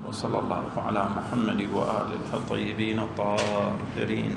وصلى الله على محمد وآله الطيبين الطاهرين.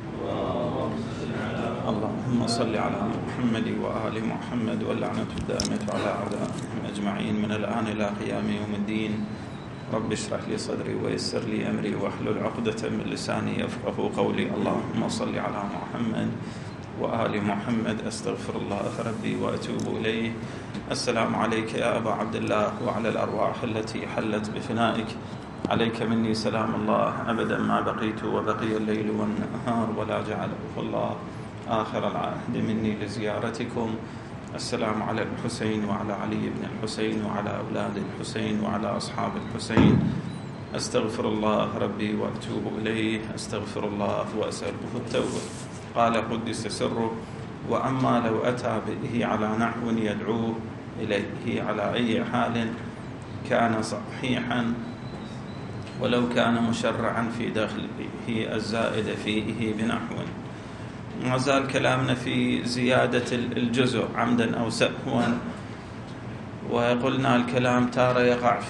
اللهم صل على محمد وآل محمد واللعنة الدائمة على أعدائهم أجمعين من الآن إلى قيام يوم الدين. رب اشرح لي صدري ويسر لي أمري واحلل عقدة من لساني يفقهوا قولي. اللهم صل على محمد وآل محمد. أستغفر الله ربي وأتوب إليه. السلام عليك يا أبا عبد الله وعلى الأرواح التي حلت بفنائك. عليك مني سلام الله أبدا ما بقيت وبقي الليل والنهار، ولا جعله الله آخر العهد مني لزيارتكم. السلام على الحسين وعلى علي بن الحسين وعلى أولاد الحسين وعلى أصحاب الحسين. أستغفر الله ربي وأتوب إليه. أستغفر الله وأسأله التوبة. قال قدس سره: وأما لو أتى به على نحو يدعوه إليه على أي حال كان صحيحا، ولو كان مشرعا في دخله الزائد فيه بنحو. ما زال كلامنا في زيادة الجزء عمدا أو سهوا، وقلنا الكلام تارة يقع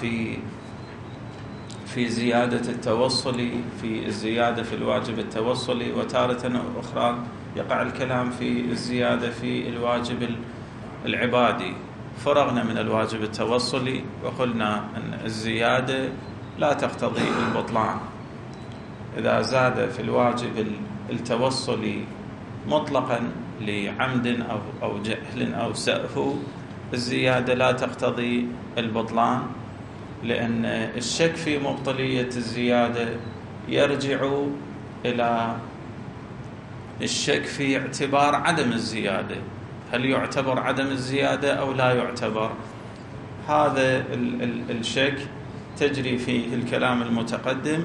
في زيادة التوصلي، في الزيادة في الواجب التوصلي، وتارة أخرى يقع الكلام في الزيادة في الواجب العبادي. فرغنا من الواجب التوصلي وقلنا أن الزيادة لا تقتضي البطلان. إذا زاد في الواجب التوصلي مطلقا لعمد أو جهل أو سهو، الزيادة لا تقتضي البطلان، لأن الشك في مبطلية الزيادة يرجع إلى الشك في اعتبار عدم الزيادة. هل يعتبر عدم الزيادة أو لا يعتبر؟ هذا الشك تجري فيه الكلام المتقدم،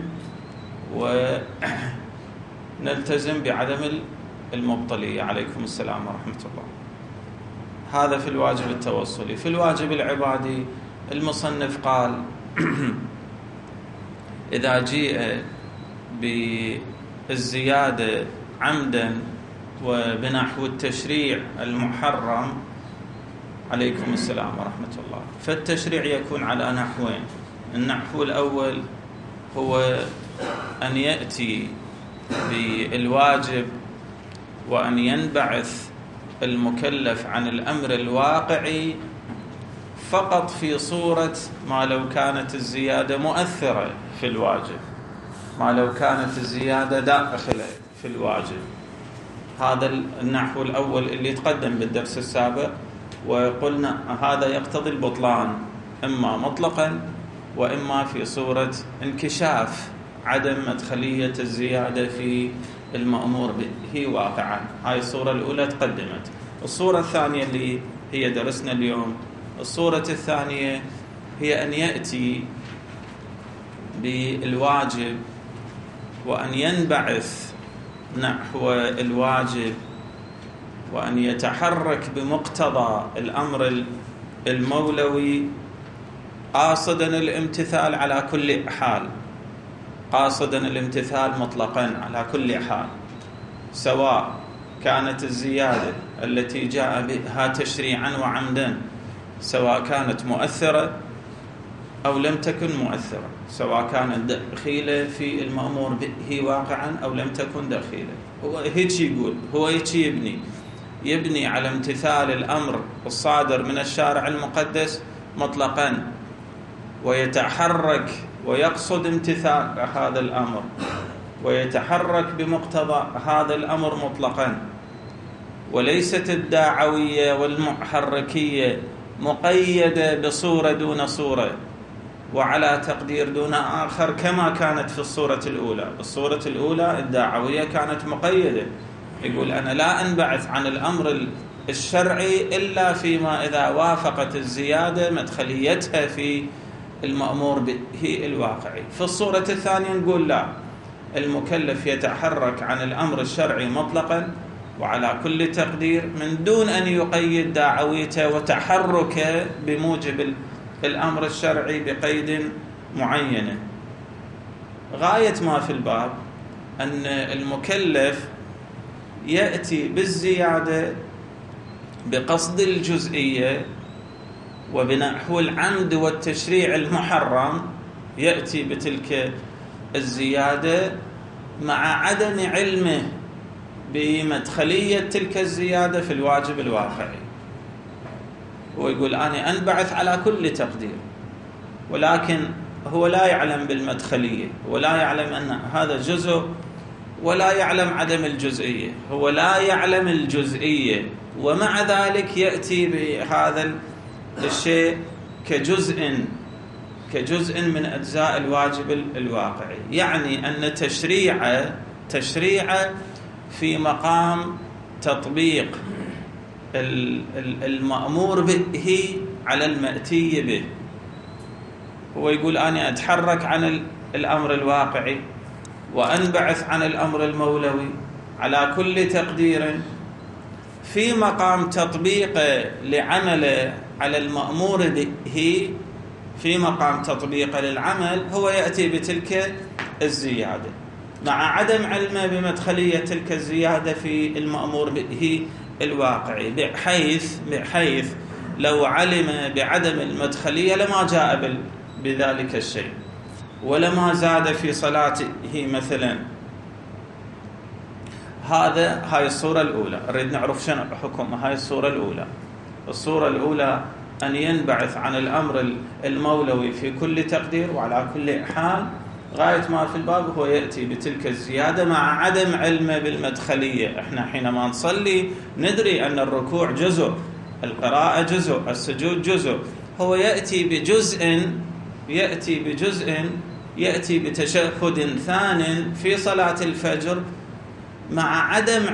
ونلتزم بعدم المبطلية. عليكم السلام ورحمة الله. هذا في الواجب التوصلي. في الواجب العبادي المصنف قال: إذا جيء بالزيادة عمدا وبنحو التشريع المحرم، عليكم السلام ورحمة الله، فالتشريع يكون على نحوين. النحو الأول هو أن يأتي بالواجب وأن ينبعث المكلف عن الأمر الواقعي فقط في صورة ما لو كانت الزيادة مؤثرة في الواجب، ما لو كانت الزيادة داخلة في الواجب. هذا النحو الأول اللي تقدم بالدرس السابق، وقلنا هذا يقتضي البطلان إما مطلقا وإما في صورة انكشاف عدم مدخلية الزيادة في المأمور به واقعا. هاي الصورة الأولى تقدمت. الصورة الثانية اللي هي درسنا اليوم، الصورة الثانية هي أن يأتي بالواجب وأن ينبعث نحو الواجب وأن يتحرك بمقتضى الأمر المولوي قاصدا الامتثال على كل حال، قاصدا الامتثال مطلقا على كل حال، سواء كانت الزيادة التي جاء بها تشريعا وعمدا سواء كانت مؤثرة أو لم تكن مؤثرة، سواء كانت دخيلة في المأمور به واقعا أو لم تكن دخيلة. هو هيك يقول، هو هيك يبني على امتثال الأمر الصادر من الشارع المقدس مطلقا، ويتحرك ويقصد امتثال هذا الأمر ويتحرك بمقتضى هذا الأمر مطلقا. وليست الداعوية والمحركية مقيدة بصورة دون صورة وعلى تقدير دون آخر كما كانت في الصورة الأولى. الصورة الأولى الداعوية كانت مقيدة، يقول أنا لا أنبعث عن الأمر الشرعي إلا فيما إذا وافقت الزيادة مدخليتها في المأمور به الواقعي. في الصورة الثانية نقول لا، المكلف يتحرك عن الأمر الشرعي مطلقا وعلى كل تقدير من دون أن يقيد دعويته وتحركه بموجب الأمر الشرعي بقيد معين. غاية ما في الباب أن المكلف يأتي بالزيادة بقصد الجزئية وبنحو العمد والتشريع المحرم يأتي بتلك الزيادة مع عدم علمه بمدخلية تلك الزيادة في الواجب الواقعي. ويقول أنا أنبعث على كل تقدير، ولكن هو لا يعلم بالمدخلية، ولا يعلم أن هذا جزء، ولا يعلم عدم الجزئية، هو لا يعلم الجزئية، ومع ذلك يأتي بهذا الشيء كجزء من أجزاء الواجب الواقعي. يعني أن تشريع في مقام تطبيق المأمور به على المأتي به. هو يقول أنا أتحرك عن الأمر الواقعي وأنبعث عن الأمر المولوي على كل تقدير، في مقام تطبيقه لعمله على المأمور به، في مقام تطبيقه للعمل هو يأتي بتلك الزيادة مع عدم علمه بمدخلية تلك الزيادة في المأمور به الواقعي، بحيث لو علم بعدم المدخلية لما جاء بذلك الشيء، ولما زاد في صلاته مثلا. هاي الصورة الأولى. نريد نعرف شنو حكم هاي الصورة الأولى. الصورة الأولى أن ينبعث عن الأمر المولوي في كل تقدير وعلى كل حال، غاية ما في الباب هو يأتي بتلك الزيادة مع عدم علمه بالمدخلية. احنا حينما نصلي ندري أن الركوع جزء، القراءة جزء، السجود جزء. هو يأتي بجزء، يأتي بتشهد ثان في صلاة الفجر مع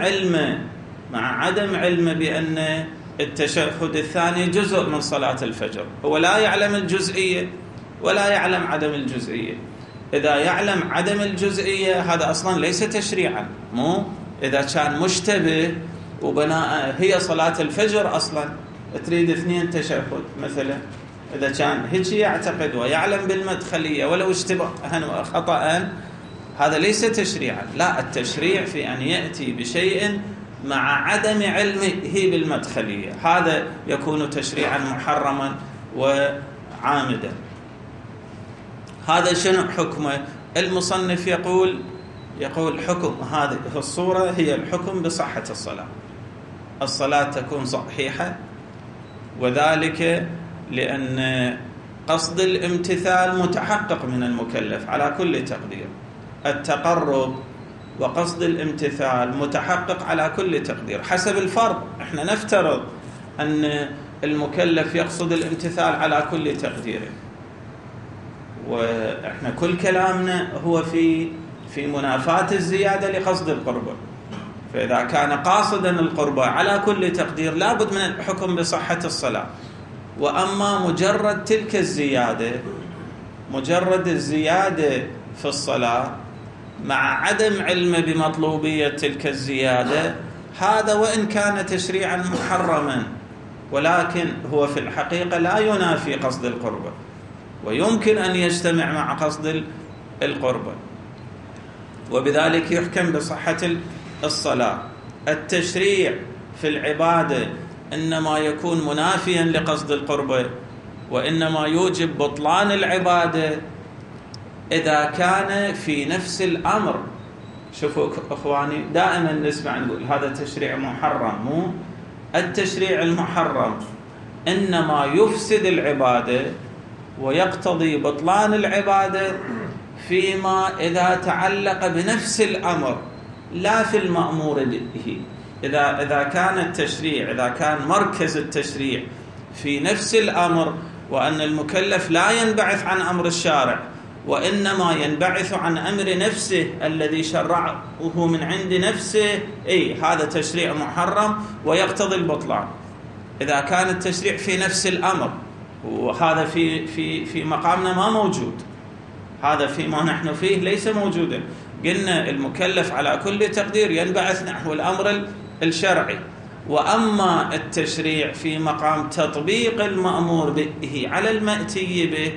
عدم علمه بأن التشهد الثاني جزء من صلاة الفجر. هو لا يعلم الجزئية ولا يعلم عدم الجزئية. إذا يعلم عدم الجزئية هذا أصلا ليس تشريعا. مو إذا كان مشتبه وبناء هي صلاة الفجر أصلا تريد 2 تشهد مثلا، إذا كان هيك يعتقد ويعلم بالمدخلية ولو اشتباها خطأ، هذا ليس تشريعا. لا، التشريع في أن يأتي بشيء مع عدم علمه بالمدخلية، هذا يكون تشريعا محرما وعامدا. هذا شنو حكمه؟ المصنف يقول حكم هذه الصورة هي الحكم بصحة الصلاة تكون صحيحة، وذلك لأن قصد الامتثال متحقق من المكلف على كل تقدير. التقرب وقصد الامتثال متحقق على كل تقدير حسب الفرض. احنا نفترض أن المكلف يقصد الامتثال على كل تقدير، واحنا كل كلامنا هو في منافاة الزيادة لقصد القربة. فإذا كان قاصدا القربة على كل تقدير لابد من الحكم بصحة الصلاة. وأما مجرد تلك الزيادة، مجرد الزيادة في الصلاة مع عدم علم بمطلوبية تلك الزيادة، هذا وإن كان تشريعا محرما ولكن هو في الحقيقة لا ينافي قصد القربة، ويمكن أن يجتمع مع قصد القربة، وبذلك يحكم بصحة الصلاة. التشريع في العبادة إنما يكون منافيا لقصد القربة، وإنما يوجب بطلان العبادة إذا كان في نفس الأمر. شوفوا أخواني، دائما نسمع نقول هذا تشريع محرم. مو التشريع المحرم إنما يفسد العبادة ويقتضي بطلان العبادة فيما إذا تعلق بنفس الأمر لا في المأمور به. إذا كان التشريع، إذا كان مركز التشريع في نفس الأمر، وأن المكلف لا ينبعث عن أمر الشارع وإنما ينبعث عن أمر نفسه الذي شرعه من عند نفسه، هذا تشريع محرم ويقتضي البطلان. إذا كان التشريع في نفس الأمر، وهذا في مقامنا ما موجود، هذا فيما نحن فيه ليس موجودا. قلنا المكلف على كل تقدير ينبعث نحو الأمر الشرعي. وأما التشريع في مقام تطبيق المأمور به على المأتي به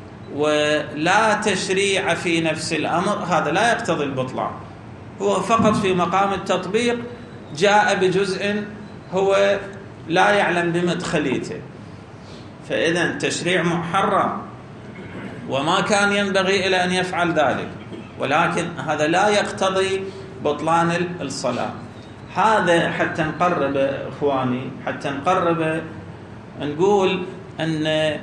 ولا تشريع في نفس الأمر، هذا لا يقتضي البطلان. هو فقط في مقام التطبيق جاء بجزء هو لا يعلم بمدخليته. فإذا تشريع محرم وما كان ينبغي إلى أن يفعل ذلك، ولكن هذا لا يقتضي بطلان الصلاة. هذا حتى نقرب إخواني، حتى نقرب نقول أن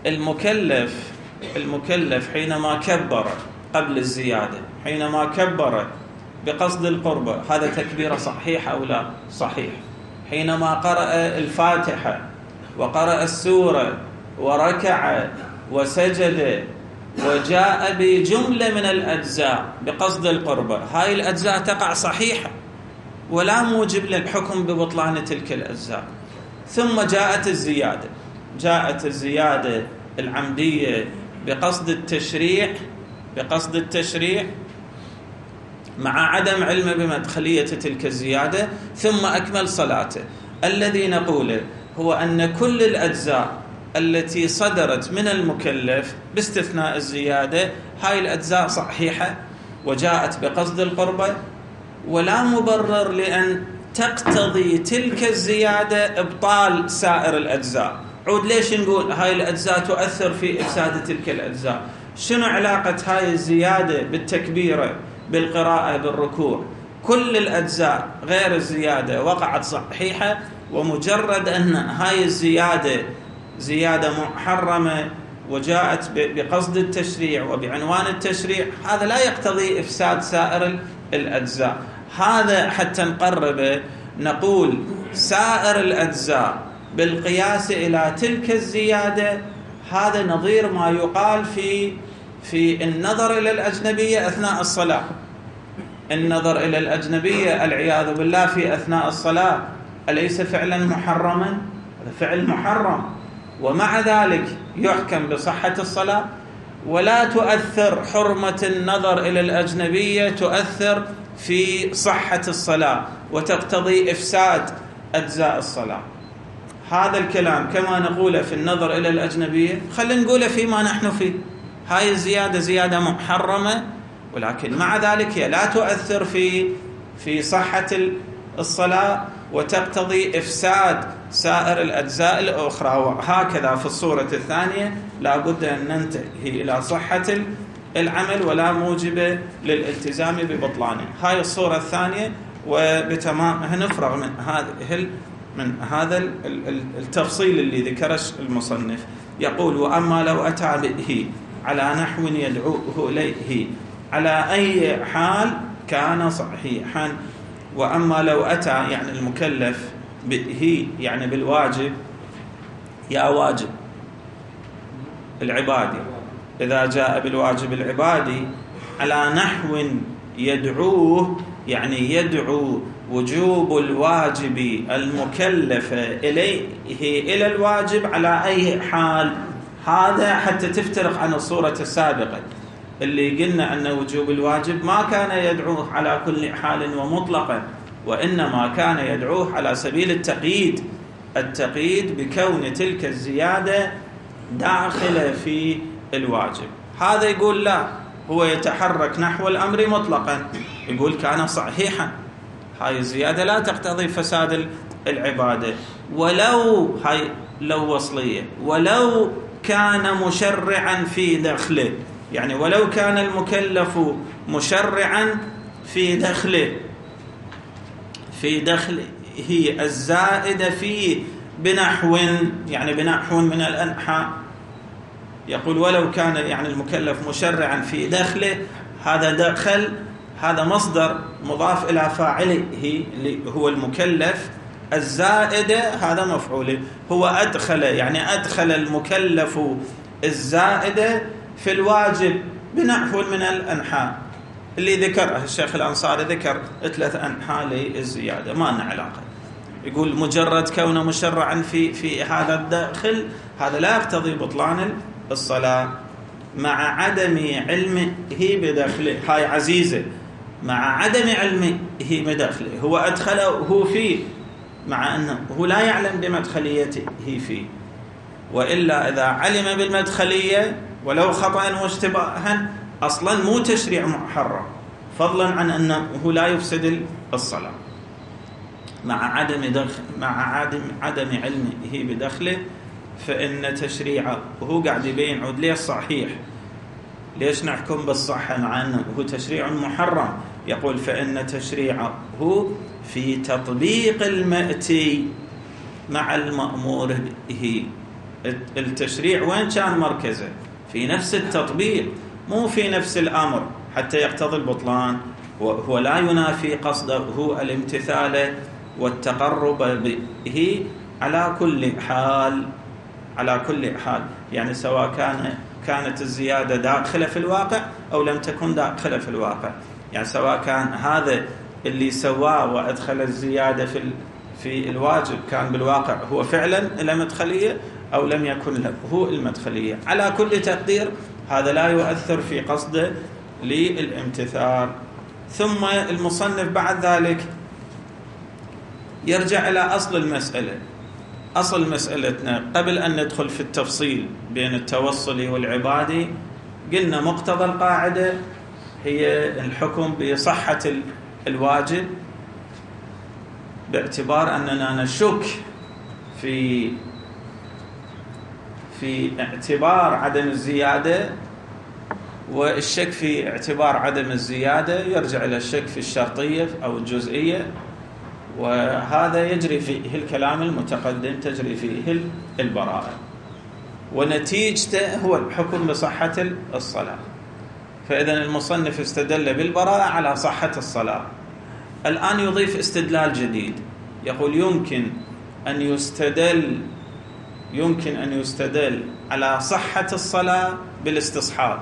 المكلف حينما كبر قبل الزيادة، حينما كبر بقصد القربة، هذا تكبيرة صحيحة أو لا؟ صحيح. حينما قرأ الفاتحة وقرأ السورة وركع وسجد وجاء بجملة من الأجزاء بقصد القربة، هاي الأجزاء تقع صحيحة ولا موجب للحكم ببطلان تلك الأجزاء. ثم جاءت الزيادة العمدية بقصد التشريع مع عدم علمه بمدخلية تلك الزيادة، ثم أكمل صلاته. الذي نقوله هو أن كل الأجزاء التي صدرت من المكلف باستثناء الزيادة، هاي الأجزاء صحيحة وجاءت بقصد القربة، ولا مبرر لأن تقتضي تلك الزيادة إبطال سائر الأجزاء. عود ليش نقول هاي الأجزاء تؤثر في إفساد تلك الأجزاء؟ شنو علاقة هاي الزيادة بالتكبيرة، بالقراءة، بالركوع؟ كل الأجزاء غير الزيادة وقعت صحيحة، ومجرد أن هاي الزيادة زيادة محرمة وجاءت بقصد التشريع وبعنوان التشريع، هذا لا يقتضي إفساد سائر الأجزاء. هذا حتى نقرب نقول سائر الأجزاء بالقياس إلى تلك الزيادة، هذا نظير ما يقال في النظر إلى الأجنبية أثناء الصلاة. النظر إلى الأجنبية العياذ بالله في أثناء الصلاة أليس فعلا محرما؟ هذا فعل محرم، ومع ذلك يحكم بصحة الصلاة. ولا تؤثر حرمة النظر إلى الأجنبية تؤثر في صحة الصلاة وتقتضي إفساد أجزاء الصلاة. هذا الكلام كما نقوله في النظر إلى الأجنبية خلينا نقوله فيما نحن فيه. هاي الزيادة زيادة محرمة، ولكن مع ذلك هي لا تؤثر في صحة الصلاة وتقتضي إفساد سائر الأجزاء الأخرى. وهكذا في الصورة الثانية لا بد أن ننتهي إلى صحة العمل ولا موجب للالتزام ببطلانه. هاي الصورة الثانية، وبتمامها نفرغ من هذا التفصيل اللي ذكره المصنف. يقول: وأما لو أتى به على نحو يدعوه إليه على أي حال كان صحيحا. وأما لو أتى يعني المكلف به يعني بالواجب، يا واجب العبادي، إذا جاء بالواجب العبادي على نحو يدعوه يعني يدعو وجوب الواجب المكلف إليه إلى الواجب على أي حال. هذا حتى تفترق عن الصورة السابقة اللي قلنا أن وجوب الواجب ما كان يدعوه على كل حال ومطلقا، وإنما كان يدعوه على سبيل التقييد بكون تلك الزيادة داخلة في الواجب. هذا يقول لا، هو يتحرك نحو الأمر مطلقا، يقول كان صحيحا، هاي الزيادة لا تقتضي فساد العبادة. ولو هاي لو وصلية، ولو كان مشرعا في دخله، يعني ولو كان المكلف مشرعا في دخله هي الزائدة فيه بنحو، يعني بنحو من الأنحاء. يقول ولو كان يعني المكلف مشرعا في دخله، هذا دخل هذا مصدر مضاف إلى فاعله اللي هو المكلف، الزائدة هذا مفعوله، هو أدخل يعني أدخل المكلف الزائدة في الواجب بنحو من الأنحاء اللي ذكرها الشيخ الأنصاري، ذكر 3 أنحاء للزيادة ما لنا علاقة. يقول مجرد كونه مشرعا في هذا الداخل هذا لا يقتضي بطلان الصلاة مع عدم علمه بداخله. هاي عزيزة، مع عدم علمه بداخله، هو أدخله هو فيه مع أنه هو لا يعلم بمدخليته فيه، وإلا إذا علم بالمدخلية ولو خطأ واشتباها أصلا مو تشريع محرم، فضلا عن أنه لا يفسد الصلاة. مع عدم علمه بدخله فإن تشريعه وهو قاعد يبين عود ليه صحيح، ليش نحكم بالصحة مع أنه هو تشريع محرم؟ يقول فإن تشريعه في تطبيق المأتي مع المأمور به. التشريع وين كان مركزه؟ في نفس التطبيق، مو في نفس الأمر حتى يقتضي البطلان. وهو لا ينافي قصده هو الامتثال والتقرب به على كل حال، على كل حال. يعني سواء كانت الزيادة داخلة في الواقع أو لم تكن داخلة في الواقع. يعني سواء كان هذا اللي سواه وأدخل الزيادة في الواجب كان بالواقع هو فعلا المدخلية أو لم يكن له هو المدخلية، على كل تقدير هذا لا يؤثر في قصده للامتثال. ثم المصنف بعد ذلك يرجع إلى أصل المسألة. أصل مسألتنا قبل أن ندخل في التفصيل بين التوصلي والعبادي، قلنا مقتضى القاعدة هي الحكم بصحة الواجب باعتبار أننا نشك في اعتبار عدم الزيادة، والشك في اعتبار عدم الزيادة يرجع إلى الشك في الشرطية أو الجزئية، وهذا يجري فيه الكلام المتقدم، تجري فيه البراءة، ونتيجته هو الحكم بصحة الصلاة. فإذا المصنف استدل بالبراءة على صحة الصلاة. الآن يضيف استدلال جديد، يقول يمكن أن يستدل على صحة الصلاة بالاستصحاب.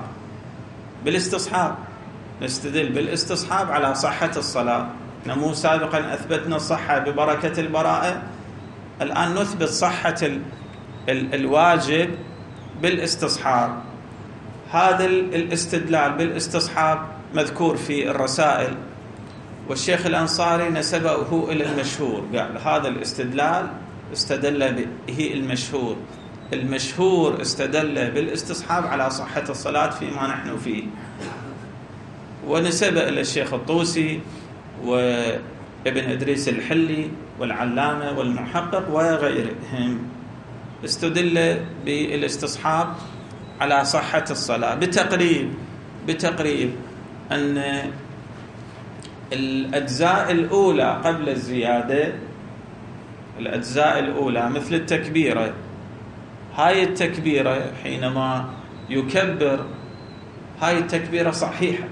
نستدل بالاستصحاب على صحة الصلاة. نمو سابقا أثبتنا الصحة ببركة البراءة، الآن نثبت صحة الواجب بالاستصحاب. هذا الاستدلال بالاستصحاب مذكور في الرسائل، والشيخ الأنصاري نسبه إلى المشهور، قال هذا الاستدلال استدل به المشهور استدل بالاستصحاب على صحة الصلاة فيما نحن فيه، ونسب إلى الشيخ الطوسي وابن إدريس الحلي والعلامة والمحقق وغيرهم، استدل بالاستصحاب على صحة الصلاة بتقريب أن الأجزاء الأولى قبل الزيادة، الأجزاء الأولى مثل التكبيرة، هاي التكبيرة حينما يكبر هاي التكبيرة صحيحة،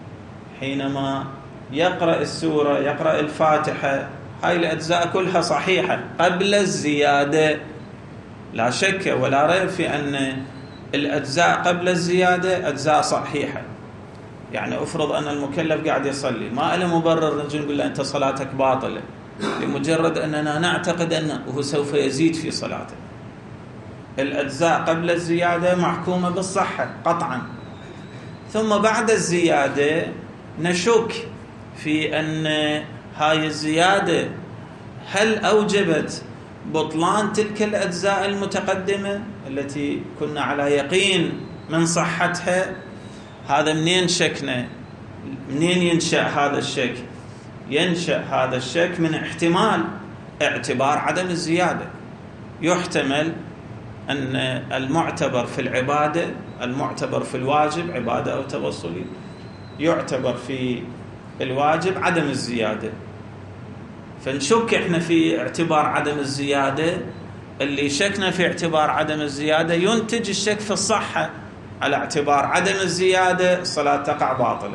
حينما يقرأ السورة يقرأ الفاتحة هاي الأجزاء كلها صحيحة قبل الزيادة، لا شك ولا ريب في أن الأجزاء قبل الزيادة أجزاء صحيحة. يعني أفرض أن المكلف قاعد يصلي، ما له مبرر نجي نقول له أنت صلاتك باطلة لمجرد أننا نعتقد أنه سوف يزيد في صلاته. الأجزاء قبل الزيادة محكومة بالصحة قطعا، ثم بعد الزيادة نشك في أن هاي الزيادة هل أوجبت بطلان تلك الأجزاء المتقدمة التي كنا على يقين من صحتها. هذا منين شكنا؟ منين ينشأ هذا الشك؟ ينشأ هذا الشك من اعتبار عدم الزيادة. يحتمل أن المعتبر في العبادة، المعتبر في الواجب عبادة أو توصلي، يعتبر في الواجب عدم الزيادة، فنشك إحنا في اعتبار عدم الزيادة. اللي شكنا في اعتبار عدم الزيادة ينتج الشك في الصحة، على اعتبار عدم الزيادة الصلاة تقع باطلة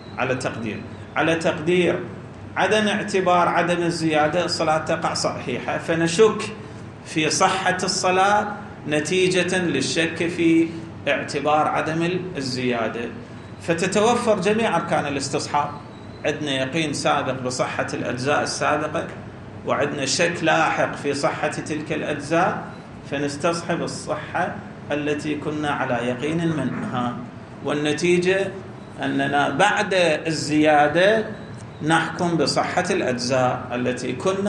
على تقدير عدم اعتبار عدم الزيادة الصلاة تقع صحيحة، فنشك في صحة الصلاة نتيجة للشك في اعتبار عدم الزيادة، فتتوفر جميع أركان الاستصحاب. عندنا يقين سابق بصحة الأجزاء السابقة، وعندنا شك لاحق في صحة تلك الأجزاء، فنستصحب الصحة التي كنا على يقين منها، والنتيجة أننا بعد الزيادة نحكم بصحة الأجزاء التي كنا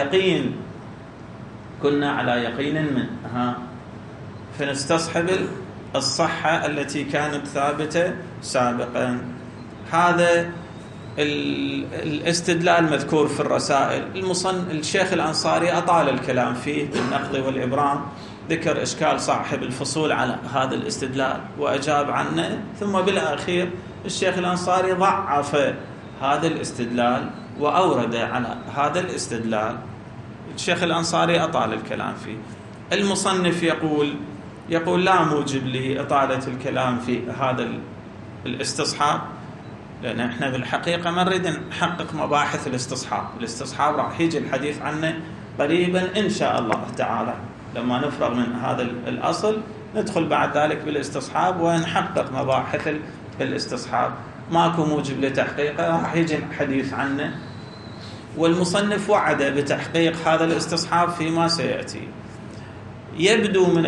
على يقين منها، فنستصحب الصحة التي كانت ثابتة سابقا. هذا الاستدلال مذكور في الرسائل. الشيخ الأنصاري أطال الكلام فيه بالنقد والإبرام، ذكر إشكال صاحب الفصول على هذا الاستدلال وأجاب عنه، ثم بالأخير الشيخ الأنصاري ضعف هذا الاستدلال وأورد على هذا الاستدلال. الشيخ الأنصاري أطال الكلام فيه. المصنف يقول لا موجب لإطالة الكلام في هذا الاستصحاب، لأن احنا بالحقيقة ما نريد نحقق مباحث الاستصحاب راح يجي الحديث عنه قريبا إن شاء الله تعالى. لما نفرغ من هذا الأصل ندخل بعد ذلك بالاستصحاب ونحقق مباحث الاستصحاب. ماكو موجب لتحقيقه، راح يجي الحديث عنه، والمصنف وعد بتحقيق هذا الاستصحاب فيما سيأتي. يبدو من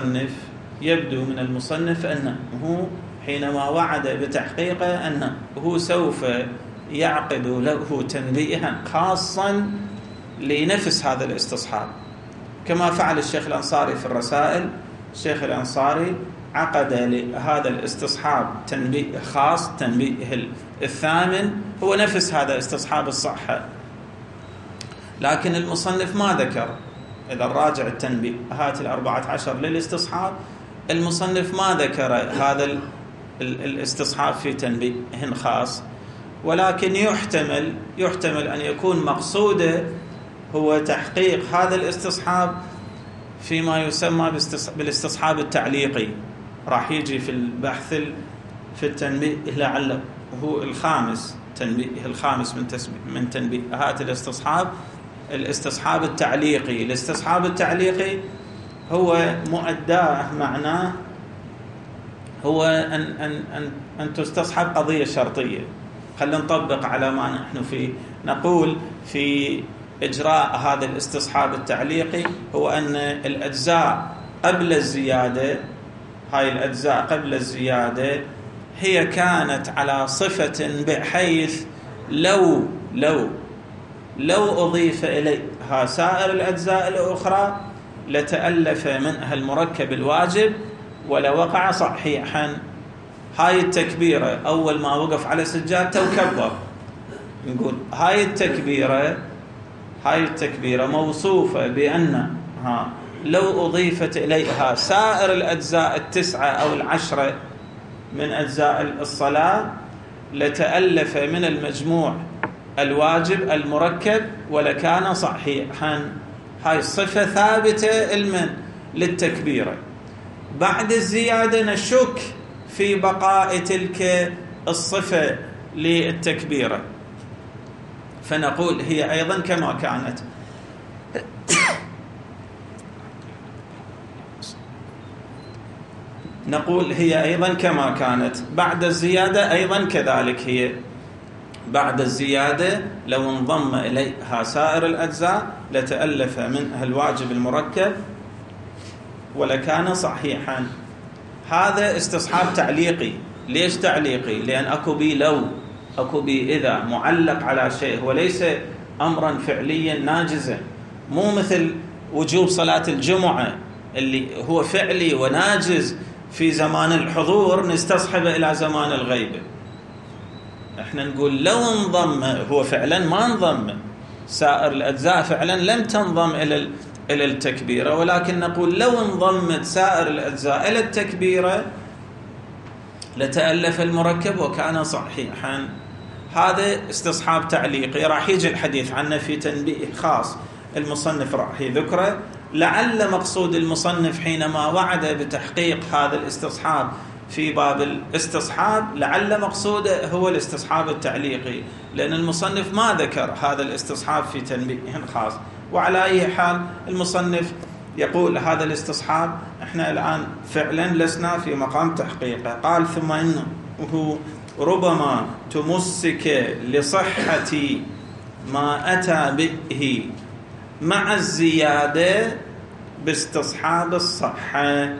المصنف أنه حينما وعد بتحقيقه أنه سوف يعقد له تنبيها خاصا لنفس هذا الاستصحاب، كما فعل الشيخ الأنصاري في الرسائل. الشيخ الأنصاري عقد لهذا الاستصحاب تنبيه خاص، تنبيه الثامن هو نفس هذا استصحاب الصحة، لكن المصنف ما ذكر. إذا راجع التنبيهات 14 للاستصحاب، المصنف ما ذكر هذا الاستصحاب في تنبيه خاص، ولكن يحتمل أن يكون مقصوده هو تحقيق هذا الاستصحاب فيما يسمى بالاستصحاب التعليقي. راح يجي في البحث في التنبيه لعله هو الخامس، تنبيه الخامس من تنبيهات الاستصحاب التعليقي. الاستصحاب التعليقي هو مؤداه معناه هو أن تستصحب قضية شرطية. خلينا نطبق على ما نحن فيه. نقول في إجراء هذا الاستصحاب التعليقي هو أن الأجزاء قبل الزيادة، هاي الأجزاء قبل الزيادة هي كانت على صفة بحيث لو أضيف إليها سائر الأجزاء الأخرى لتألف منها المركب الواجب ولوقع صحيحا. هاي التكبيرة أول ما وقف على سجادته وكبر، نقول هاي التكبيرة موصوفة بأنها لو أضيفت إليها سائر الأجزاء 9 أو 10 من أجزاء الصلاة لتألف من المجموع الواجب المركب ولكان صحيحا. هاي الصفة ثابتة للتكبيرة. بعد الزيادة نشك في بقاء تلك الصفة للتكبيرة، فنقول هي أيضا كما كانت. نقول هي أيضا كما كانت. بعد الزيادة أيضا كذلك، هي بعد الزيادة لو انضم إليها سائر الأجزاء لتألف منها الواجب المركب ولكان صحيحا. هذا استصحاب تعليقي. ليش تعليقي؟ لأن أكو بي إذا معلق على شيء وليس أمرا فعليا ناجزا، مو مثل وجوب صلاة الجمعة اللي هو فعلي وناجز في زمان الحضور نستصحبه إلى زمان الغيبة. احنا نقول لو انضم، هو فعلا ما انضم، سائر الأجزاء فعلا لم تنضم إلى التكبيرة، ولكن نقول لو انضمت سائر الأجزاء إلى التكبيرة لتألف المركب وكان صحيحا. هذا استصحاب تعليقي راح يجي الحديث عنه في تنبيه خاص المصنف راح يذكره. لعل مقصود المصنف حينما وعد بتحقيق هذا الاستصحاب في باب الاستصحاب، لعل مقصوده هو الاستصحاب التعليقي، لأن المصنف ما ذكر هذا الاستصحاب في تنبيه خاص. وعلى أي حال المصنف يقول هذا الاستصحاب احنا الآن فعلا لسنا في مقام تحقيقه. قال ثم إنه ربما تمسك لصحة ما أتى به مع الزيادة باستصحاب الصحة.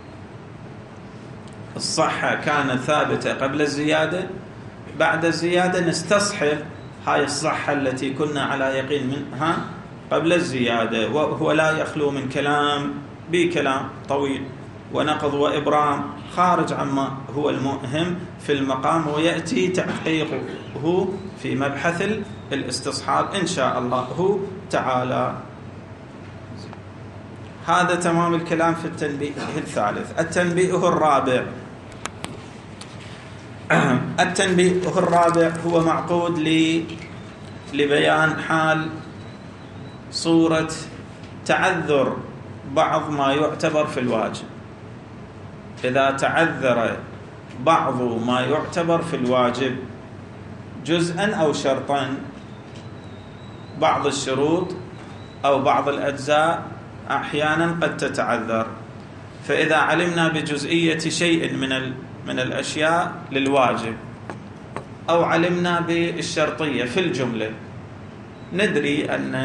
الصحة كانت ثابتة قبل الزيادة، بعد الزيادة نستصحب هاي الصحة التي كنا على يقين منها قبل الزيادة. وهو لا يخلو من بكلام طويل ونقض وإبرام خارج عما هو المهم في المقام، ويأتي تحقيقه في مبحث الاستصحاب إن شاء الله تعالى. هذا تمام الكلام في التنبيه الثالث. التنبيه الرابع. التنبيه الرابع هو معقود لبيان حال صورة تعذر بعض ما يعتبر في الواجب. إذا تعذر بعض ما يعتبر في الواجب جزءا أو شرطا، بعض الشروط أو بعض الأجزاء أحيانا قد تتعذر، فإذا علمنا بجزئية شيء من الأشياء للواجب أو علمنا بالشرطية في الجملة، ندري أن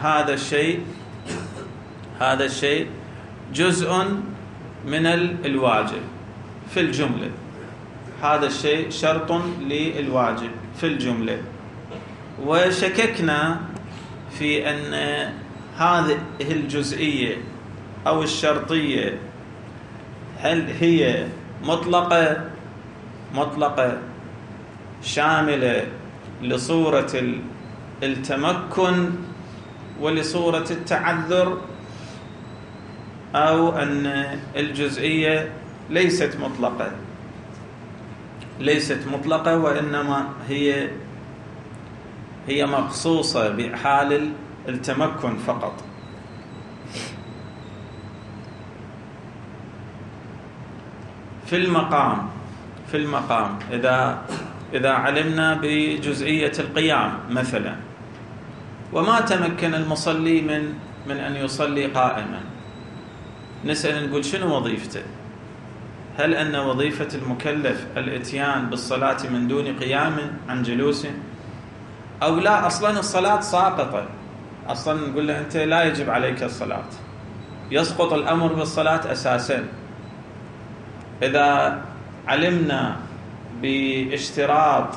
هذا الشيء جزء من الواجب في الجملة، هذا الشيء شرط للواجب في الجملة، وشككنا في أن هذه الجزئية أو الشرطية هل هي مطلقة شاملة لصورة التمكن ولصورة التعذر، أو أن الجزئية ليست مطلقة وإنما هي مخصوصة بحال التمكن فقط. في المقام إذا علمنا بجزئية القيام مثلا، وما تمكن المصلي من أن يصلي قائما، نسأل نقول شنو وظيفته؟ هل أن وظيفة المكلف الاتيان بالصلاة من دون قيام عن جلوس، أو لا أصلا الصلاة ساقطة، أصلا نقول له أنت لا يجب عليك الصلاة، يسقط الأمر بالصلاة أساسا. إذا علمنا باشتراط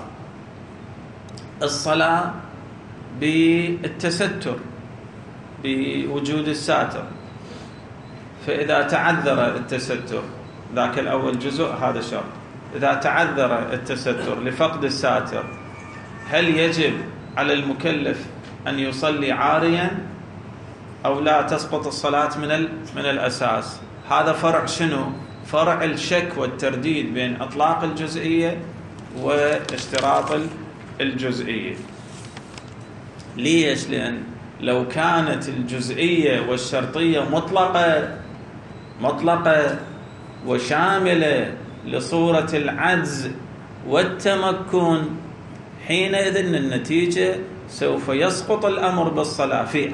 الصلاة بالتستر بوجود الساتر، فإذا تعذر التستر، ذاك الأول جزء هذا شرط، إذا تعذر التستر لفقد الساتر، هل يجب على المكلف أن يصلي عاريا أو لا تسقط الصلاة من الأساس؟ هذا فرع شنو؟ فرع الشك والترديد بين إطلاق الجزئية واشتراط الجزئية. ليش؟ لأن لو كانت الجزئية والشرطية مطلقة وشاملة لصورة العجز والتمكن، حينئذ النتيجة سوف يسقط الأمر بالصلاة في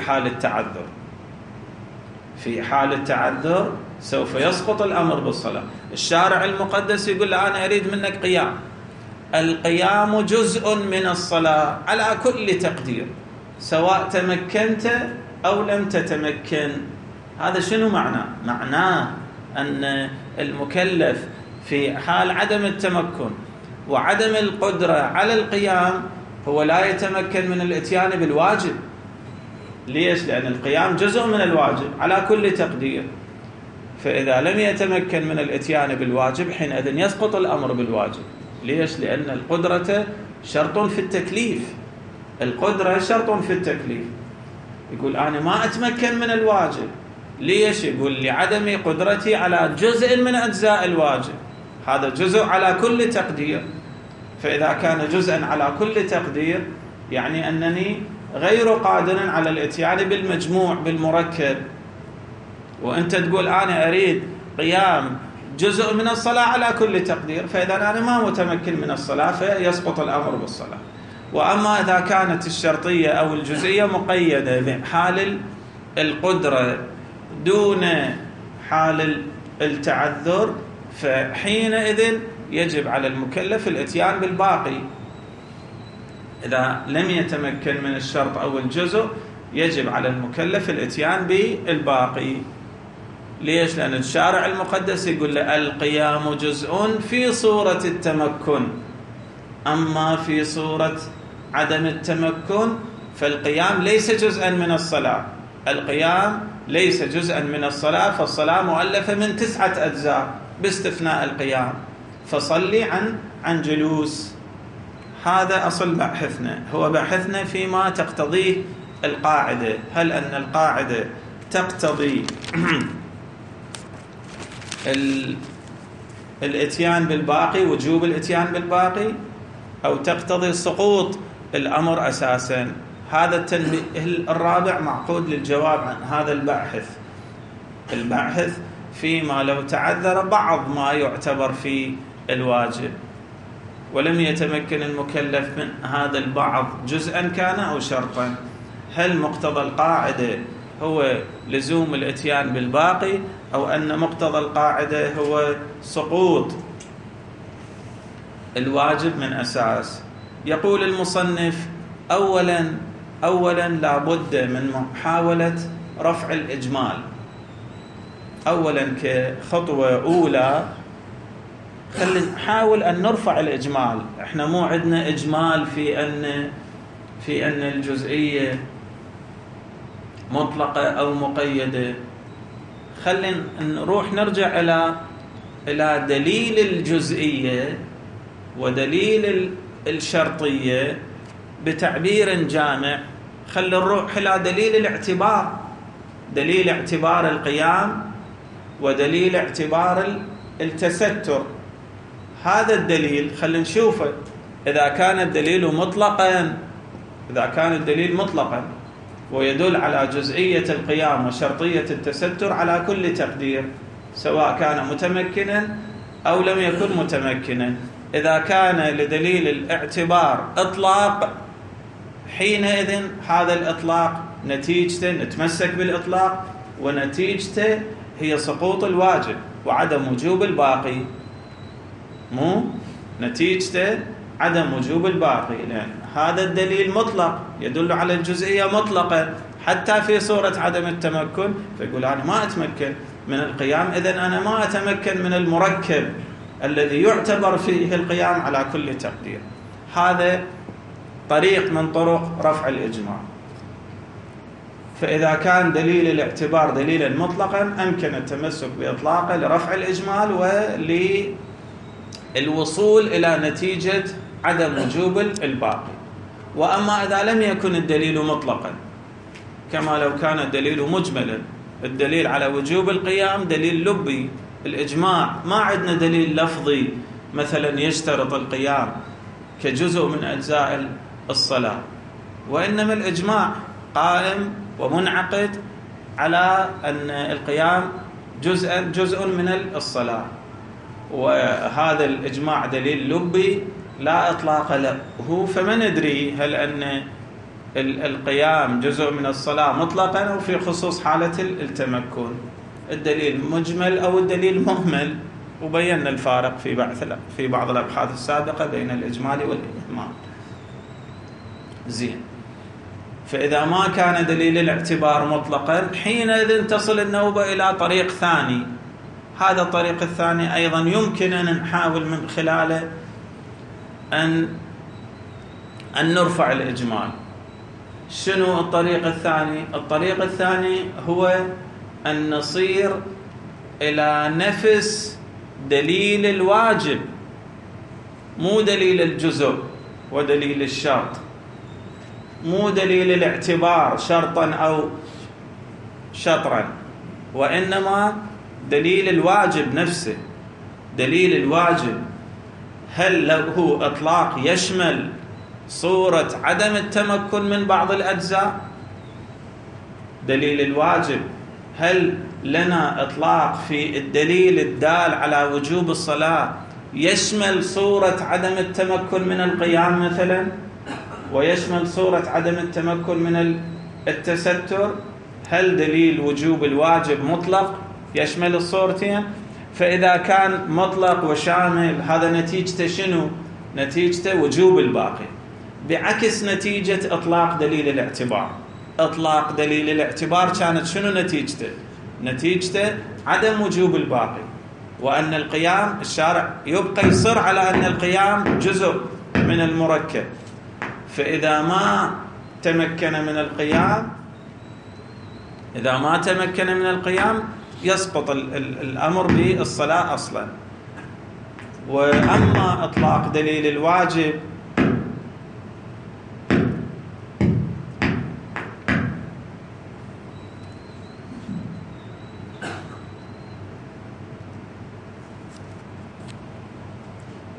حال التعذر سوف يسقط الأمر بالصلاة. الشارع المقدس يقول له أنا أريد منك قيام، القيام جزء من الصلاة على كل تقدير، سواء تمكنت أو لم تتمكن. هذا شنو معناه أن المكلف في حال عدم التمكن وعدم القدرة على القيام هو لا يتمكن من الاتيان بالواجب. ليش؟ لأن القيام جزء من الواجب على كل تقدير، فإذا لم يتمكن من الاتيان بالواجب حينئذ يسقط الأمر بالواجب. ليش؟ لأن القدرة شرط في التكليف، القدرة شرط في التكليف. يقول أنا ما أتمكن من الواجب، ليش؟ يقول لعدم قدرتي على جزء من أجزاء الواجب، هذا جزء على كل تقدير، فإذا كان جزءا على كل تقدير يعني أنني غير قادر على الاتيان بالمجموع بالمركب. وأنت تقول أنا أريد قيام جزء من الصلاة على كل تقدير، فإذا أنا ما متمكن من الصلاة فيسقط الأمر بالصلاة. وأما إذا كانت الشرطية أو الجزئية مقيدة بحال القدرة دون حال التعذر، فحينئذ يجب على المكلف الاتيان بالباقي. إذا لم يتمكن من الشرط أو الجزء يجب على المكلف الاتيان بالباقي. ليش؟ لأن الشارع المقدس يقول له القيام جزء في صورة التمكن، أما في صورة عدم التمكن فالقيام ليس جزءا من الصلاة، القيام ليس جزءا من الصلاة، فالصلاة مؤلفة من 9 أجزاء باستثناء القيام، فصلي عن جلوس. هذا أصل بحثنا، هو بحثنا فيما تقتضيه القاعدة. هل أن القاعدة تقتضي الاتيان بالباقي، وجوب الاتيان بالباقي، أو تقتضي سقوط الأمر أساسا. هذا التنبيه الرابع معقود للجواب عن هذا الباحث فيما لو تعذر بعض ما يعتبر في الواجب ولم يتمكن المكلف من هذا البعض جزءا كان أو شرطا. هل مقتضى القاعدة هو لزوم الاتيان بالباقي، أو أن مقتضى القاعدة هو سقوط الواجب من أساس؟ يقول المصنف: أولا لا بد من محاولة رفع الإجمال. أولا كخطوة أولى خلينا نحاول أن نرفع الإجمال. إحنا مو عندنا إجمال في أن الجزئية مطلقة أو مقيدة. خلينا نروح نرجع إلى دليل الجزئية ودليل الشرطية بتعبير جامع. خلينا نروح إلى دليل الاعتبار، دليل اعتبار القيام ودليل اعتبار التستر. هذا الدليل خلينا نشوفه إذا كان الدليل مطلقا ويدل على جزئية القيام وشرطية التستر على كل تقدير، سواء كان متمكنا أو لم يكن متمكنا. إذا كان لدليل الاعتبار إطلاق، حينئذ هذا الإطلاق نتيجته نتمسك بالإطلاق، ونتيجته هي سقوط الواجب وعدم وجوب الباقي. مو نتيجته عدم وجوب الباقي، لأن هذا الدليل مطلق يدل على الجزئية مطلقة حتى في صورة عدم التمكن. فيقول أنا ما أتمكن من القيام، إذن أنا ما أتمكن من المركب الذي يعتبر فيه القيام على كل تقدير. هذا طريق من طرق رفع الإجمال. فإذا كان دليل الاعتبار دليلا مطلقا أمكن التمسك بإطلاقه لرفع الإجمال وللوصول إلى نتيجة عدم وجوب الباقي. وأما إذا لم يكن الدليل مطلقا، كما لو كان الدليل مجملا، الدليل على وجوب القيام دليل لبي، الإجماع ما عندنا دليل لفظي مثلا يشترط القيام كجزء من أجزاء الصلاة، وإنما الإجماع قائم ومنعقد على أن القيام جزء من الصلاة، وهذا الإجماع دليل لبي لا إطلاق له. فما ندري هل أن القيام جزء من الصلاة مطلقا أو في خصوص حالة التمكن، الدليل مجمل أو الدليل مهمل. وبينا الفارق في بعض الأبحاث السابقة بين الإجمال والإهمال. زين. فإذا ما كان دليل الاعتبار مطلقا، حينئذ تصل النوبة إلى طريق ثاني. هذا الطريق الثاني أيضا يمكن أن نحاول من خلاله أن نرفع الإجمال. شنو الطريق الثاني؟ الطريق الثاني هو أن نصير إلى نفس دليل الواجب، مو دليل الجزء ودليل الشرط، مو دليل الاعتبار شرطا أو شطرا، وإنما دليل الواجب نفسه. دليل الواجب هل له إطلاق يشمل صورة عدم التمكن من بعض الأجزاء؟ دليل الواجب هل لنا إطلاق في الدليل الدال على وجوب الصلاة يشمل صورة عدم التمكن من القيام مثلا، ويشمل صورة عدم التمكن من التستر؟ هل دليل وجوب الواجب مطلق يشمل الصورتين؟ فإذا كان مطلق وشامل، هذا نتيجته شنو؟ نتيجته وجوب الباقي، بعكس نتيجة إطلاق دليل الاعتبار. إطلاق دليل الاعتبار كانت شنو نتيجته؟ نتيجته عدم وجوب الباقي، وأن القيام الشارع يبقى يصر على أن القيام جزء من المركب. فإذا ما تمكن من القيام يسقط الأمر بالصلاة أصلا. وأما إطلاق دليل الواجب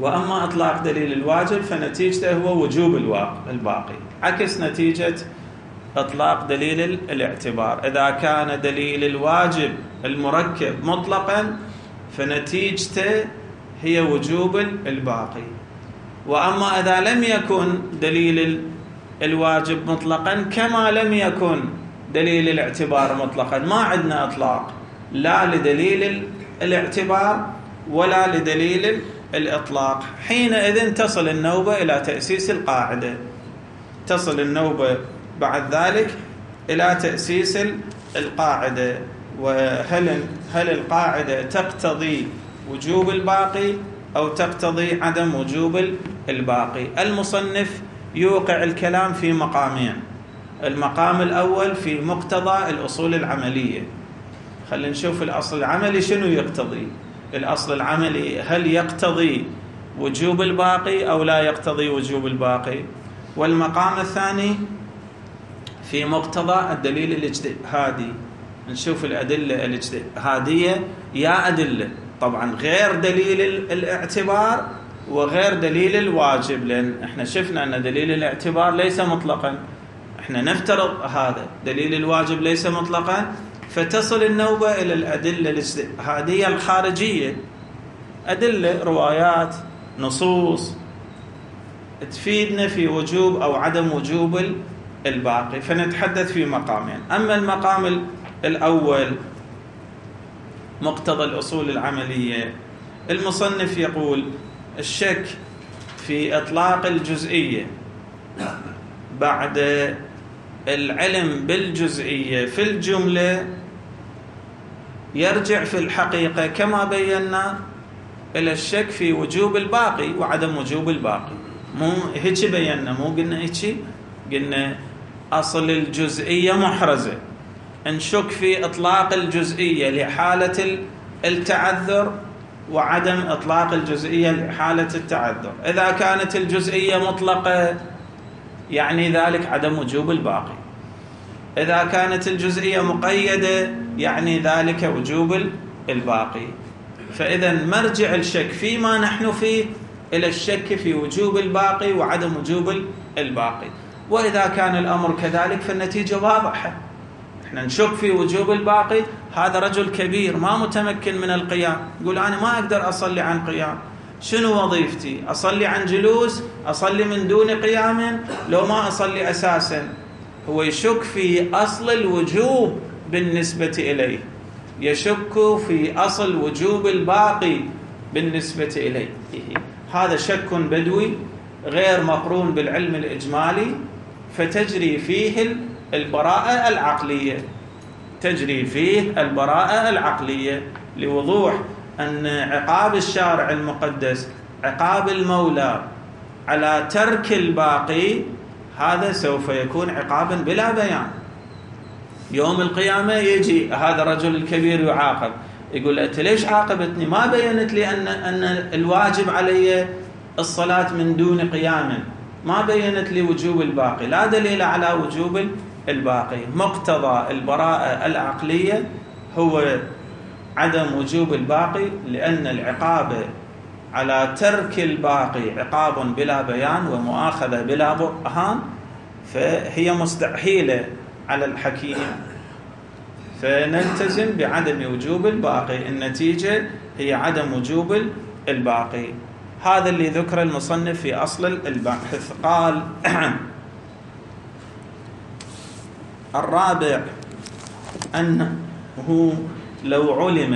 وأما إطلاق دليل الواجب فنتيجته هو وجوب الباقي، عكس نتيجة إطلاق دليل الاعتبار. إذا كان دليل الواجب المركب مطلقا فنتيجته هي وجوب الباقي. وأما إذا لم يكن دليل الواجب مطلقا كما لم يكن دليل الاعتبار مطلقا، ما عندنا إطلاق لا لدليل الاعتبار ولا لدليل الإطلاق، حينئذ تصل النوبة إلى تأسيس القاعدة، تصل النوبة بعد ذلك إلى تأسيس القاعدة. وهل القاعدة تقتضي وجوب الباقي أو تقتضي عدم وجوب الباقي؟ المصنف يوقع الكلام في مقامين. المقام الأول في مقتضى الأصول العملية. خلينا نشوف الأصل العملي شنو يقتضي. الأصل العملي هل يقتضي وجوب الباقي أو لا يقتضي وجوب الباقي؟ والمقام الثاني في مقتضى الدليل الاجتهادي. نشوف الأدلة الاجتهادية يا أدلة طبعا غير دليل الاعتبار وغير دليل الواجب، لأن احنا شفنا أن دليل الاعتبار ليس مطلقا، احنا نفترض هذا دليل الواجب ليس مطلقا، فتصل النوبة إلى الأدلة الاجتهادية الخارجية، أدلة روايات نصوص تفيدنا في وجوب أو عدم وجوب الباقي، فنتحدث في مقامين. أما المقام الأول مقتضى الأصول العملية، المصنف يقول الشك في إطلاق الجزئية بعد العلم بالجزئية في الجملة يرجع في الحقيقة كما بينا إلى الشك في وجوب الباقي وعدم وجوب الباقي. مو هيك بينا، مو قلنا هيك، قلنا أصل الجزئية محرزة، نشك في إطلاق الجزئية لحالة التعذر وعدم إطلاق الجزئية لحالة التعذر. إذا كانت الجزئية مطلقة يعني ذلك عدم وجوب الباقي، إذا كانت الجزئية مقيدة يعني ذلك وجوب الباقي. فإذا مرجع الشك فيما نحن فيه إلى الشك في وجوب الباقي وعدم وجوب الباقي. وإذا كان الأمر كذلك فالنتيجة واضحة، احنا نشك في وجوب الباقي، هذا رجل كبير ما متمكن من القيام، يقول أنا ما أقدر أصلي عن قيام، شنو وظيفتي؟ أصلي عن جلوس؟ أصلي من دون قيام؟ لو ما أصلي أساسا. هو يشك في أصل الوجوب بالنسبة إليه، يشك في أصل وجوب الباقي بالنسبة إليه. هذا شك بدوي غير مقرون بالعلم الإجمالي، فتجري فيه البراءة العقلية، تجري فيه البراءة العقلية لوضوح أن عقاب الشارع المقدس، عقاب المولى على ترك الباقي، هذا سوف يكون عقابا بلا بيان. يوم القيامة يجي هذا الرجل الكبير يعاقب، يقول أنت ليش عاقبتني؟ ما بينت لي أن الواجب علي الصلاة من دون قيام، ما بينت لي وجوب الباقي، لا دليل على وجوب الباقي. مقتضى البراءة العقلية هو عدم وجوب الباقي، لأن العقاب على ترك الباقي عقاب بلا بيان ومؤاخذة بلا برهان، فهي مستحيلة على الحكيم، فنلتزم بعدم وجوب الباقي. النتيجة هي عدم وجوب الباقي. هذا اللي ذكر المصنف في أصل البحث. قال الرابع أنه لو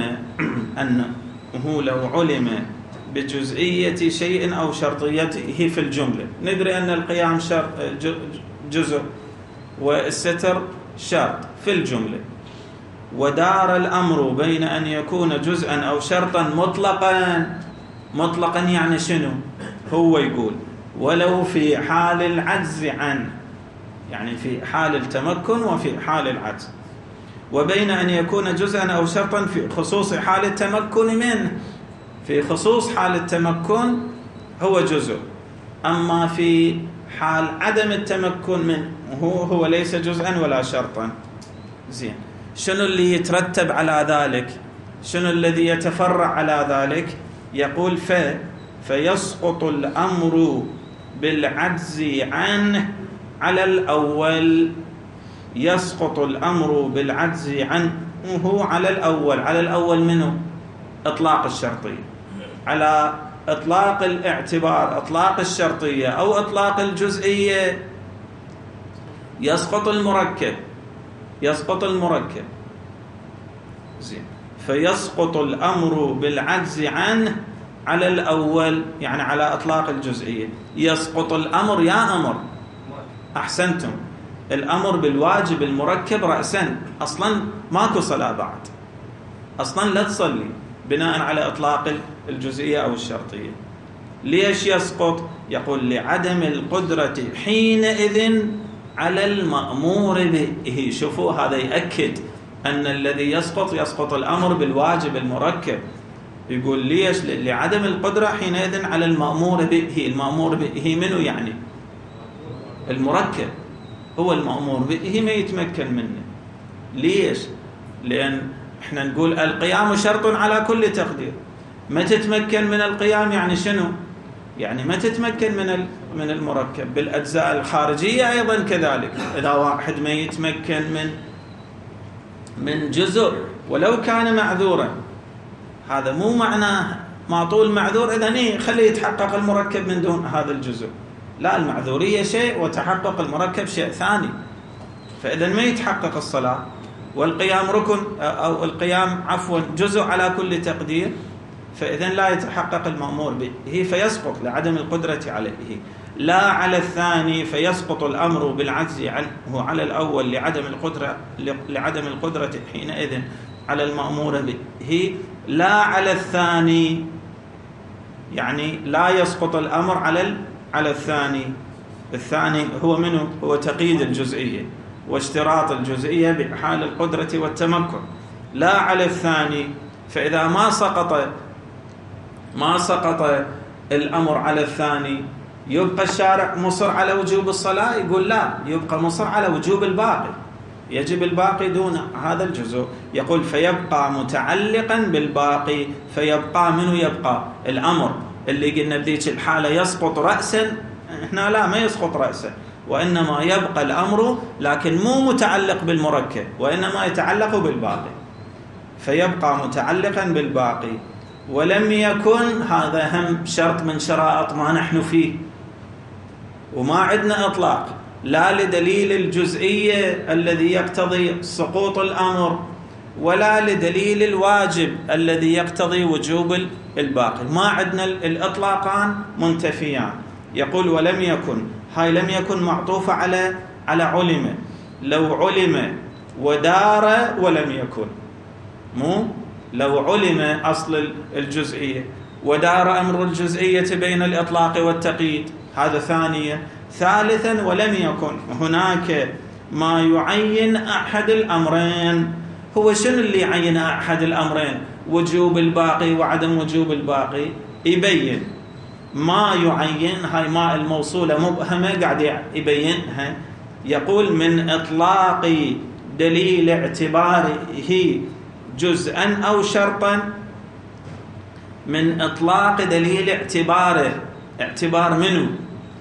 علم بجزئية شيء أو شرطيته في الجملة، ندري أن القيام جزء والستر شرط في الجملة، ودار الأمر بين أن يكون جزءا أو شرطا مطلقا يعني شنو؟ هو يقول ولو في حال العجز عنه، يعني في حال التمكن وفي حال العجز، وبين أن يكون جزءا أو شرطا في خصوص حال التمكن منه، في خصوص حال التمكن هو جزء، أما في حال عدم التمكن منه هو ليس جزءا ولا شرطا. زين، شنو اللي يترتب على ذلك؟ شنو الذي يتفرع على ذلك؟ يقول فيسقط الأمر بالعجز عنه على الأول. يسقط الأمر بالعجز عنه على الأول. على الأول منه إطلاق الشرطية، على إطلاق الاعتبار، إطلاق الشرطية أو إطلاق الجزئية يسقط المركب. يسقط المركب زين. فيسقط الأمر بالعجز عنه على الأول، يعني على إطلاق الجزئية. يسقط الأمر، يا أمر، أحسنتم، الأمر بالواجب المركب رأسا، أصلا ماكو صلاة بعد، أصلا لا تصلي بناء على إطلاق الجزئية أو الشرطية. ليش يسقط؟ يقول لعدم القدرة حينئذ على المأمور به. شوفوا، هذا يأكد أن الذي يسقط الأمر بالواجب المركب. يقول ليش؟ لعدم القدرة حينئذ على المأمور به. المأمور به منه؟ يعني المركب هو المأمور به، ما يتمكن منه. ليش؟ لأن احنا نقول القيام شرط على كل تقدير. ما تتمكن من القيام يعني شنو؟ يعني ما تتمكن من المركب. بالأجزاء الخارجية أيضا كذلك، إذا واحد ما يتمكن من جزء ولو كان معذورا، هذا مو معناه ما طول معذور إذن خليه يتحقق المركب من دون هذا الجزء. لا، المعذورية شيء وتحقق المركب شيء ثاني. فإذا ما يتحقق الصلاة، والقيام ركن أو القيام عفوا جزء على كل تقدير، فإذا لا يتحقق المأمور به فيسقط لعدم القدرة عليه. لا على الثاني، فيسقط الأمر بالعجز عنه على الأول لعدم القدرة حينئذ على المأمور به. لا على الثاني، يعني لا يسقط الأمر على الثاني. الثاني هو منه؟ هو تقييد الجزئية واشتراط الجزئية بحال القدرة والتمكن. لا على الثاني، فإذا ما سقط الأمر على الثاني، يبقى الشارع مصر على وجوب الصلاة؟ يقول لا، يبقى مصر على وجوب الباقي، يجب الباقي دون هذا الجزء. يقول فيبقى متعلقا بالباقي. فيبقى منه؟ يبقى الأمر اللي قلنا بذيك الحالة يسقط رأسا. احنا لا، ما يسقط رأسا، وإنما يبقى الأمر لكن مو متعلق بالمركب، وإنما يتعلق بالباقي. فيبقى متعلقا بالباقي. ولم يكن، هذا هم شرط من شرائط ما نحن فيه، وما عندنا إطلاق لا لدليل الجزئية الذي يقتضي سقوط الأمر، ولا لدليل الواجب الذي يقتضي وجوب الباقي. ما عندنا الإطلاقان منتفيان. يقول ولم يكن، هاي لم يكن معطوفة على علم. لو علم ودار ولم يكن، مو لو علم أصل الجزئية ودار أمر الجزئية بين الإطلاق والتقييد، هذا ثانيا. ثالثا ولم يكن هناك ما يعين أحد الأمرين. هو شنو اللي يعين أحد الأمرين؟ وجوب الباقي وعدم وجوب الباقي. يبين ما يعين، هاي ما الموصولة مبهمة قاعد يبينها. يقول من إطلاق دليل اعتباره جزءا أو شرطا. من إطلاق دليل اعتباره، اعتبار منه؟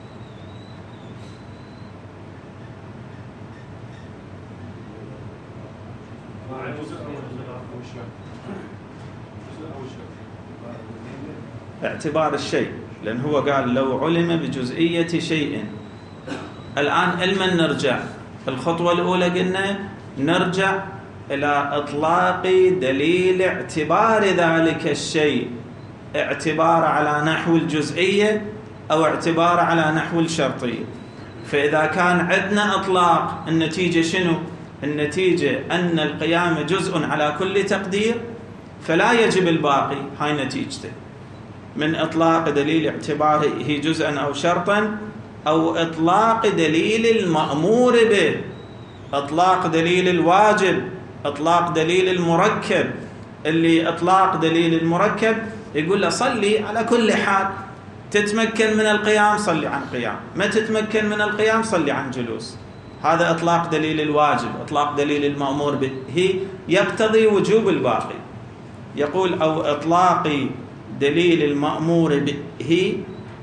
اعتبار الشيء، لأن هو قال لو علم بجزئية شيء. الآن علما نرجع، الخطوة الأولى قلنا نرجع إلى إطلاق دليل اعتبار ذلك الشيء، اعتبار على نحو الجزئية أو اعتبار على نحو الشرطية. فإذا كان عندنا إطلاق، النتيجة شنو؟ النتيجة أن القيام جزء على كل تقدير فلا يجب الباقي. هاي نتيجته من إطلاق دليل اعتباره جزءا أو شرطا، أو إطلاق دليل المأمور به، إطلاق دليل الواجب، إطلاق دليل المركب. اللي إطلاق دليل المركب يقول له صلي على كل حال، تتمكن من القيام صلي عن قيام، ما تتمكن من القيام صلي عن جلوس. هذا إطلاق دليل الواجب. إطلاق دليل المأمور به يقتضي وجوب الباقي. يقول أو إطلاق دليل المأمور به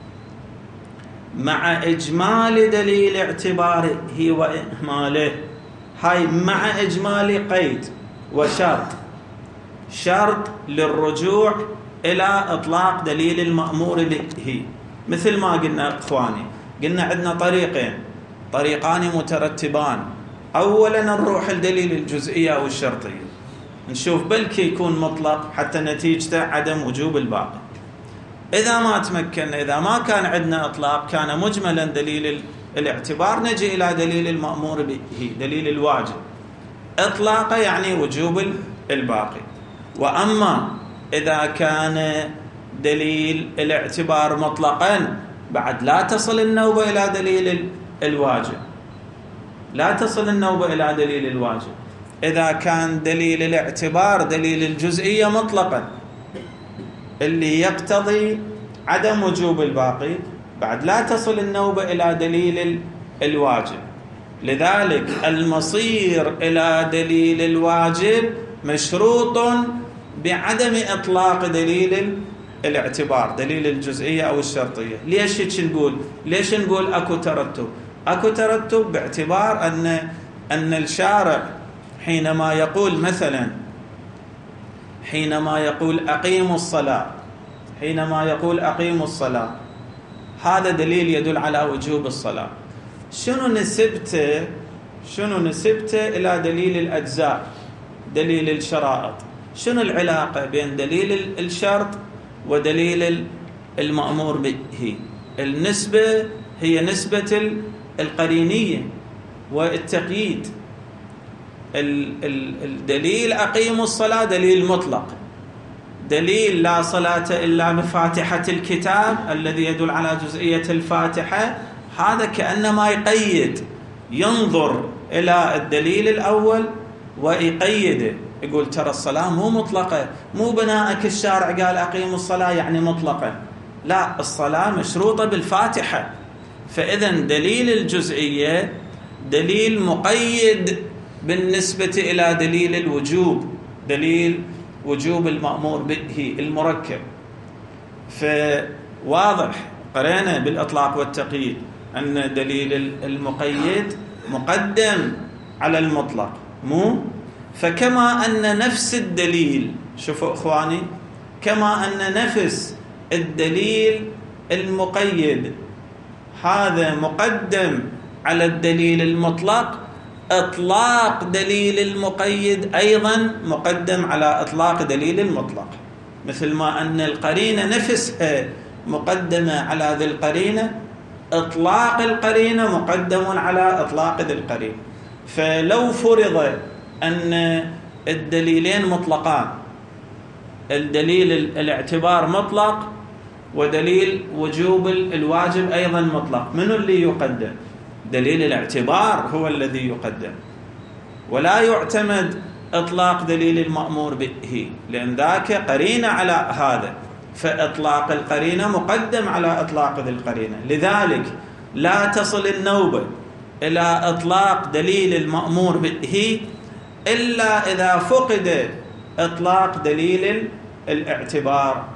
مع إجمال دليل اعتباره وإهماله. هاي مع إجمال قيد وشرط، شرط للرجوع إلى إطلاق دليل المأمور به. مثل ما قلنا إخواني، قلنا عندنا طريقان مترتبان. أولا نروح الدليل الجزئية أو الشرطية، نشوف بلكي يكون مطلق حتى نتيجته عدم وجوب الباقي. إذا ما تمكنا، إذا ما كان عندنا إطلاق، كان مجملا دليل الاعتبار، نجي إلى دليل المأمور به، دليل الواجب. إطلاقه يعني وجوب الباقي. وأما إذا كان دليل الاعتبار مطلقا، بعد لا تصل النوبة إلى دليل الواجب، لا تصل النوبة إلى دليل الواجب. إذا كان دليل الاعتبار دليل الجزئية مطلقا اللي يقتضي عدم وجوب الباقي، بعد لا تصل النوبة إلى دليل الواجب. لذلك المصير إلى دليل الواجب مشروط بعدم إطلاق دليل الاعتبار، دليل الجزئية أو الشرطية. ليش هيك نقول؟ ليش نقول أكو ترتب؟ أكو ترتب باعتبار أن الشارع حينما يقول مثلا، حينما يقول أقيموا الصلاة، حينما يقول أقيموا الصلاة، هذا دليل يدل على وجوب الصلاة. شنو نسبته إلى دليل الأجزاء، دليل الشرائط؟ شنو العلاقة بين دليل الشرط ودليل المأمور به؟ النسبة هي نسبة القرينية والتقييد. الدليل أقيموا الصلاة دليل مطلق، دليل لا صلاة إلا بفاتحة الكتاب الذي يدل على جزئية الفاتحة، هذا كأنما يقيد، ينظر إلى الدليل الأول ويقيده، يقول ترى الصلاة مو مطلقة، مو بناءك الشارع قال أقيموا الصلاة يعني مطلقة، لا، الصلاة مشروطة بالفاتحة. فإذا دليل الجزئية دليل مقيد بالنسبة إلى دليل الوجوب، دليل وجوب المأمور به المركب. فواضح قرأنا بالإطلاق والتقييد أن دليل المقيد مقدم على المطلق، مو؟ فكما أن نفس الدليل، شوفوا إخواني، كما أن نفس الدليل المقيد هذا مقدم على الدليل المطلق، إطلاق دليل المقيد أيضا مقدم على إطلاق دليل المطلق. مثل ما أن القرينة نفسها مقدمة على ذي القرينة، إطلاق القرينة مقدم على إطلاق ذي القرينة. فلو فرض أن الدليلين مطلقان، الدليل الاعتبار مطلق ودليل وجوب الواجب أيضا مطلق، من اللي يقدم؟ دليل الاعتبار هو الذي يقدم، ولا يعتمد إطلاق دليل المأمور به، لأن ذاك قرينة على هذا، فإطلاق القرينة مقدم على إطلاق ذي القرينة. لذلك لا تصل النوبة إلى إطلاق دليل المأمور به إلا إذا فقد إطلاق دليل الاعتبار،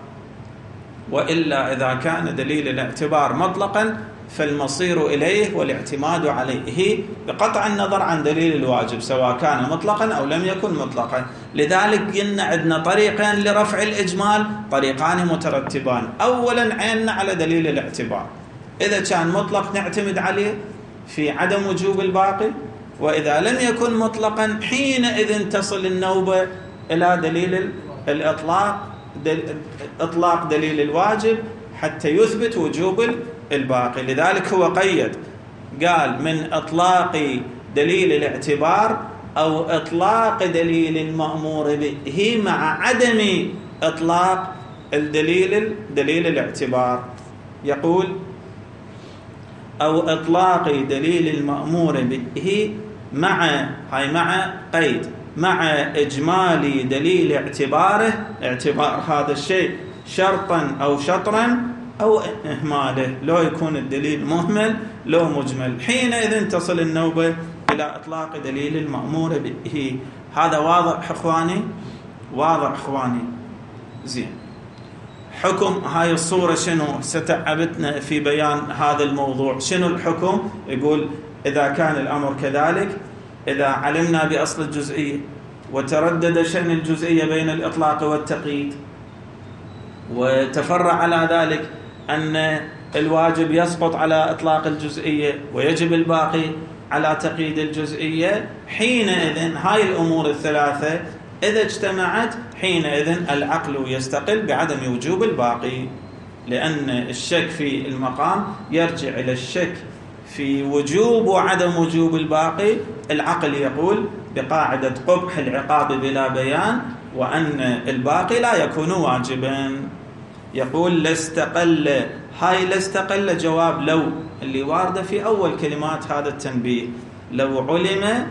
وإلا إذا كان دليل الاعتبار مطلقا فالمصير إليه والاعتماد عليه بقطع النظر عن دليل الواجب، سواء كان مطلقا أو لم يكن مطلقا. لذلك قلنا عندنا طريقين لرفع الإجمال، طريقان مترتبان. أولا عيننا على دليل الاعتبار، إذا كان مطلق نعتمد عليه في عدم وجوب الباقي، وإذا لم يكن مطلقا حينئذ تصل النوبة إلى دليل الإطلاق، إطلاق دليل الواجب حتى يثبت وجوب الباقي. لذلك هو قيد، قال من إطلاق دليل الاعتبار أو إطلاق دليل المأمور به مع عدم إطلاق دليل الاعتبار. يقول أو إطلاق دليل المأمور به مع قيد، مع إجمال دليل اعتباره، اعتبار هذا الشيء شرطا أو شطرا أو إهماله، لو يكون الدليل مهمل لو مجمل، حينئذ تصل النوبة إلى إطلاق دليل المأمور به. هذا واضح إخواني؟ واضح إخواني؟ زين. حكم هاي الصورة شنو؟ ستعبتنا في بيان هذا الموضوع. شنو الحكم؟ يقول إذا كان الأمر كذلك، إذا علمنا بأصل الجزئية وتردد شأن الجزئية بين الإطلاق والتقييد، وتفرع على ذلك أن الواجب يسقط على إطلاق الجزئية ويجب الباقي على تقييد الجزئية، حينئذ هاي الأمور الثلاثة إذا اجتمعت، حينئذ العقل يستقل بعدم وجوب الباقي، لأن الشك في المقام يرجع إلى الشك في وجوب وعدم وجوب الباقي. العقل يقول بقاعدة قبح العقاب بلا بيان، وأن الباقي لا يكون واجبا. يقول لاستقل، هاي لاستقل جواب لو اللي واردة في أول كلمات هذا التنبيه. لو علم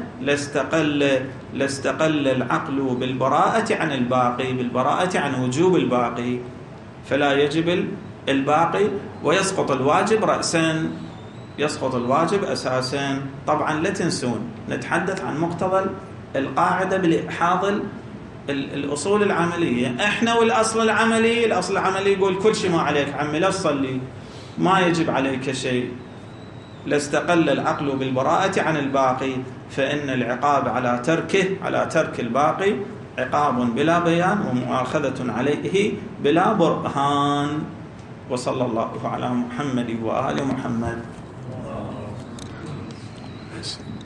لاستقل العقل بالبراءة عن الباقي، بالبراءة عن وجوب الباقي، فلا يجب الباقي ويسقط الواجب رأسا، يسقط الواجب أساسا. طبعا لا تنسون نتحدث عن مقتضى القاعدة بحاض الأصول العملية. احنا والأصل العملي، الأصل العملي يقول كل شيء ما عليك عمي، لا تصلي، ما يجب عليك شيء. لاستقل العقل بالبراءة عن الباقي، فإن العقاب على تركه، على ترك الباقي، عقاب بلا بيان ومؤاخذة عليه بلا برهان. وصلى الله على محمد وآل محمد.